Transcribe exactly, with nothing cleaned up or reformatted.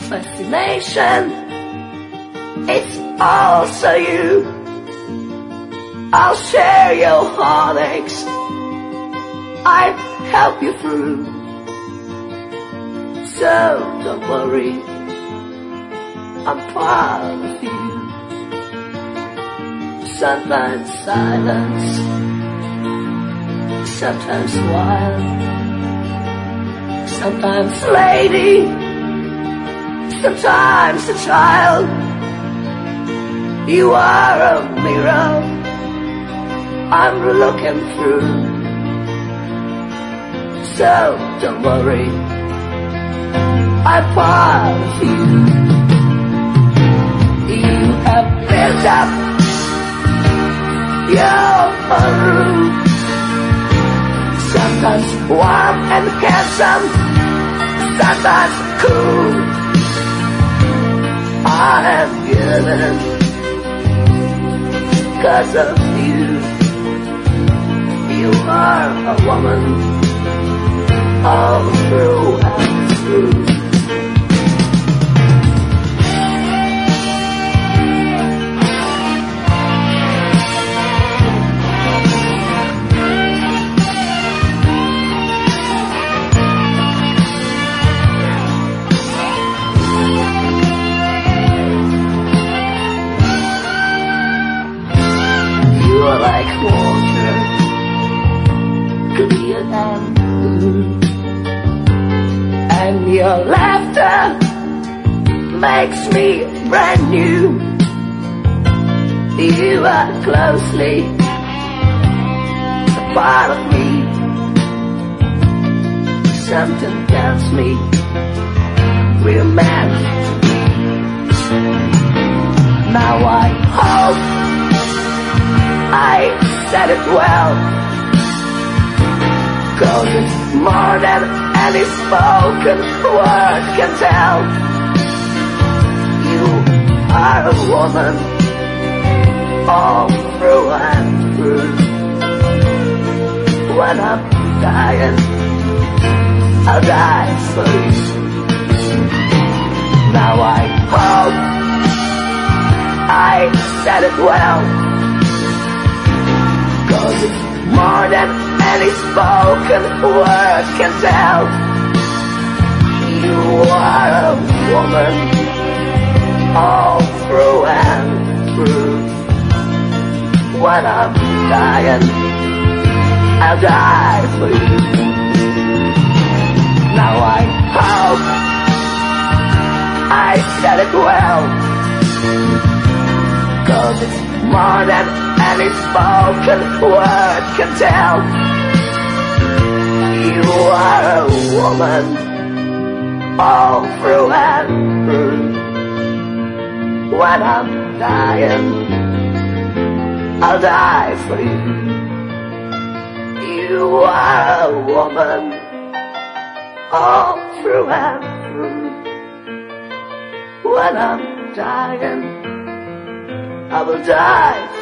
fascination, it's also you. I'll share your heartaches, I'll help you through. So don't worry, I'm part of you. Sometimes silence, sometimes wild, sometimes lady, sometimes a child. You are a mirror I'm looking through. So don't worry, I'm part of you. You have built up your room, sometimes warm and handsome, sometimes cool. I am given because of you. You are a woman all through and through. You're like water, clear and blue, and your laughter makes me brand new. You are closely a part of me. Something tells me we're meant to be. Now I hope I said it well, 'cause it's more than any spoken word can tell. You are a woman all through and through. When I'm dying, I'll die for you. Now I hope I said it well, 'cause it's more than any spoken word can tell. You are a woman all through and through. When I'm dying, I'll die for you. Now I hope I said it well, 'cause it's more than any spoken word can tell. You are a woman all through and through. When I'm dying, I'll die for you. You are a woman all through and through. When I'm dying, I will die